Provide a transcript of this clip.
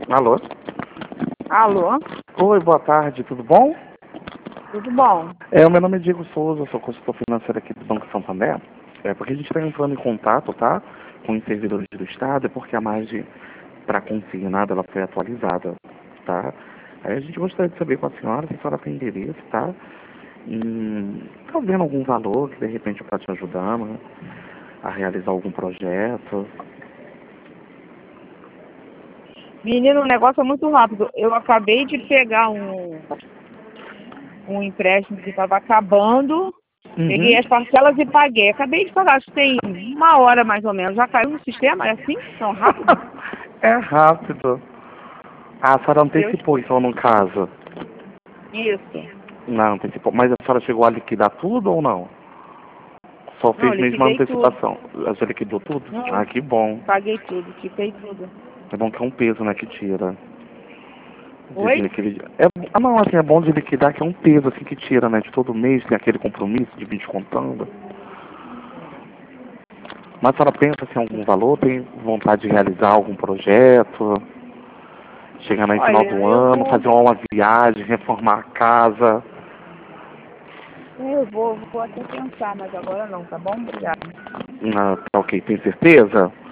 Alô? Alô? Oi, boa tarde, tudo bom? Tudo bom? O meu nome é Diego Souza, sou consultor financeiro aqui do Banco Santander. Porque a gente está entrando em contato, tá? Com os servidores do Estado, porque a margem para consignada ela foi atualizada, tá? Aí a gente gostaria de saber com a senhora se a senhora tem interesse, tá? Tá vendo algum valor que de repente pode te ajudar, né? A realizar algum projeto. Menino, o negócio é muito rápido. Eu acabei de pegar um empréstimo que estava acabando. Peguei as parcelas e paguei. Acabei de pagar, acho que tem 1 hora mais ou menos. Já caiu no sistema? É assim? Tão rápido? É rápido. Ah, a senhora Deus. antecipou então no caso? Isso. Não, antecipou. Mas a senhora chegou a liquidar tudo ou não? Só Não, fez mesmo a liquidei tudo. antecipação. Você liquidou tudo? Não, Ah, que bom. paguei tudo, quitei tudo. É bom que é um peso, né, que tira. Oi? Dizem aquele... não, assim, é bom de liquidar que é um peso, assim, que tira, né, de todo mês, tem aquele compromisso de vir descontando. Mas a senhora pensa assim, em algum valor, tem vontade de realizar algum projeto, chegar no final Olha, do ano, fazer uma viagem, reformar a casa. eu vou até pensar, mas agora não, tá bom? Obrigada. Ah, tá ok, tem certeza?